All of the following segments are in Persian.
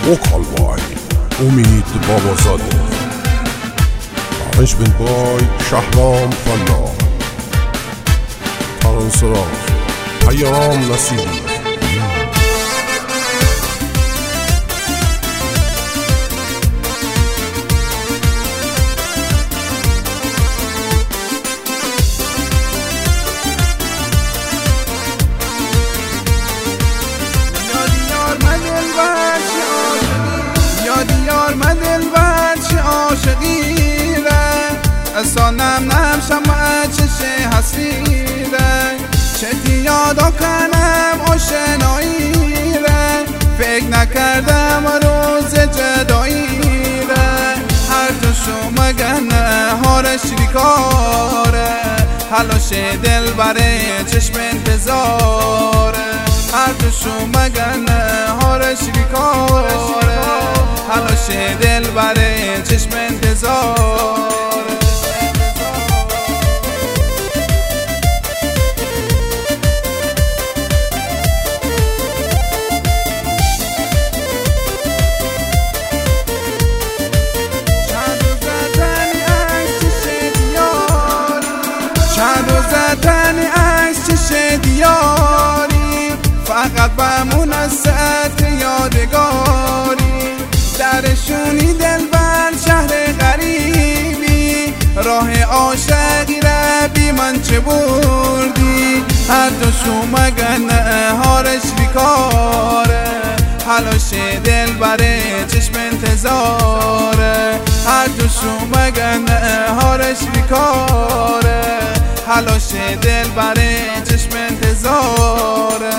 وکال بای امید بابازاده، ارنجمنت بای شهرام فنا، ترانسراج پیام نصیری. یار من دلبر چه عاشقی ره، اصانم نمشم چشه حسری ره، چه یادا کنم آشنایی ره، فکر نکردم روز جدایی ره، هر تو شما گنه هارش ریکاره، حلاش دلبره چشم انتظاره، هر تو شما گنه هارش ریکاره، حلاش دلبره چشم انتظاره. چند روز زدنی عکس چشه دیاری، فقط بمون از سطح یادگاری، درشونی دلبر شهر غریبی، راه عاشقی را بی من چه بردی، هر دو شما گنه هارش بیکاره، حلاش دلبره چشم انتظاره، هر دو شما گنه هارش بیکاره، حلاش دلبره چشم انتظاره.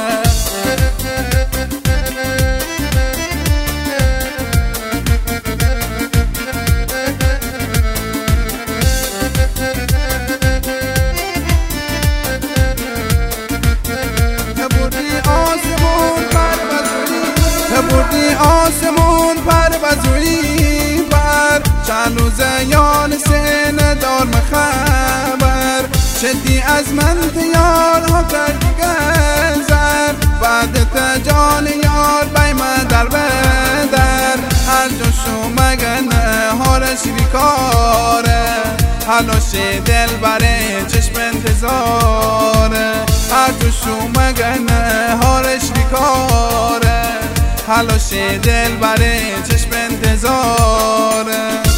بردی آسمون پر بزوری بر، چند روزه یان سینه دار مخبر، شدی از من تیار ها کردی گذر، بعد تجان یار بای من در بدر، هر جو شما گنه هارش بیکاره، حلاش دلبره چشم انتظاره، هر جو شما گنه هارش بیکاره، حلاش دلبره چشم انتظاره.